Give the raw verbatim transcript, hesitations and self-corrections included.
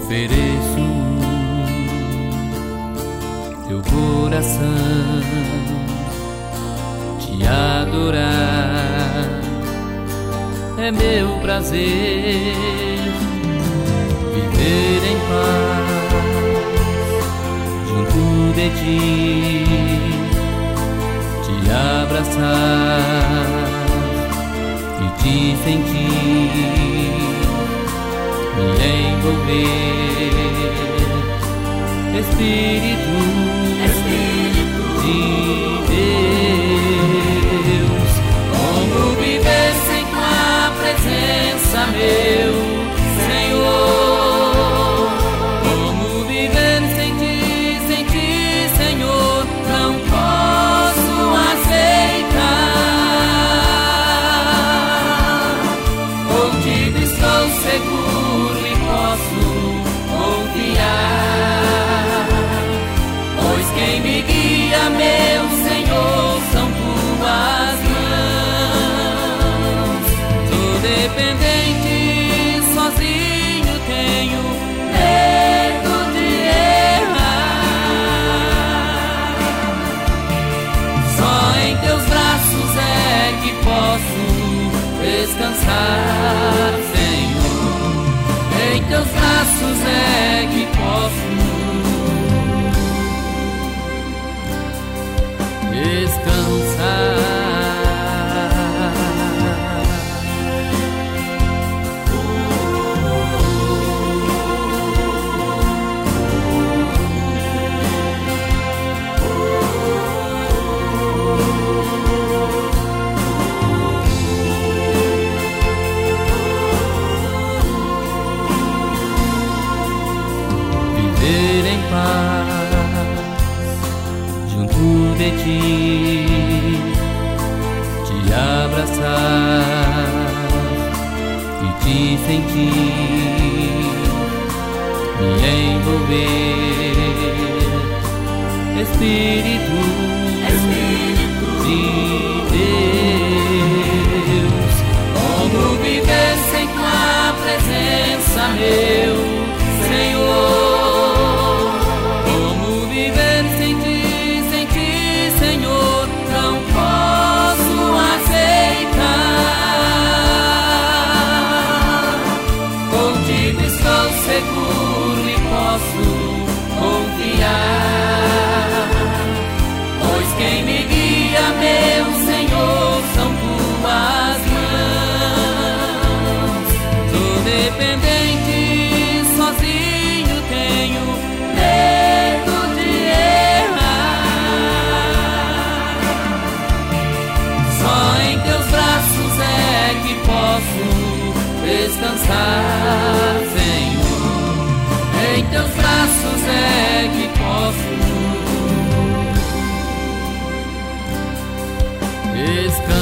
ofereço teu coração, te adorar é meu prazer, viver em paz junto de ti, te abraçar e te sentir, me envolver, Espírito, Espírito de Deus. Como viver sem tua presença, meu Senhor? Como viver sem ti, sem ti, Senhor? Não posso aceitar. Contigo estou seguro e posso confiar, pois quem me guia, meu Senhor, são tuas mãos. Sou dependente, sozinho tenho medo de errar. Só em teus braços é que posso descansar, Senhor. Em teus braços é que posso descansar. Viver em paz junto de ti, te abraçar e te sentir, me envolver, Espírito, Espírito de Deus. Como viver sem tua presença, meu Senhor? Seguro e posso confiar, pois quem me guia, meu Senhor, são tuas mãos. Sou dependente, sozinho tenho medo de errar. Só em teus braços é que posso descansar, Senhor. Em teus braços é que posso descansar.